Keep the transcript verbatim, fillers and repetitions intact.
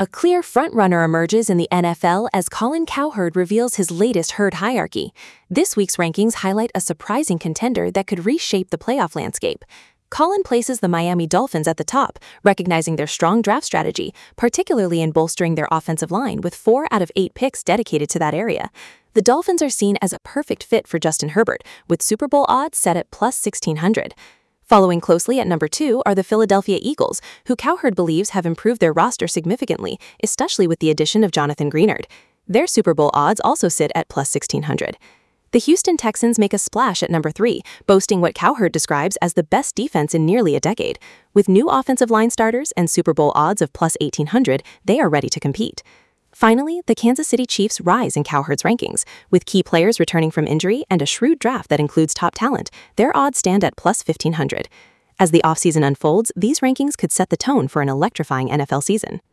A clear frontrunner emerges in the N F L as Colin Cowherd reveals his latest herd hierarchy. This week's rankings highlight a surprising contender that could reshape the playoff landscape. Colin places the Miami Dolphins at the top, recognizing their strong draft strategy, particularly in bolstering their offensive line with four out of eight picks dedicated to that area. The Dolphins are seen as a perfect fit for Justin Herbert, with Super Bowl odds set at plus sixteen hundred. Following closely at number two are the Philadelphia Eagles, who Cowherd believes have improved their roster significantly, especially with the addition of Jonathan Greenard. Their Super Bowl odds also sit at plus sixteen hundred. The Houston Texans make a splash at number three, boasting what Cowherd describes as the best defense in nearly a decade. With new offensive line starters and Super Bowl odds of plus eighteen hundred, they are ready to compete. Finally, the Kansas City Chiefs rise in Cowherd's rankings. With key players returning from injury and a shrewd draft that includes top talent, their odds stand at plus fifteen hundred. As the offseason unfolds, these rankings could set the tone for an electrifying N F L season.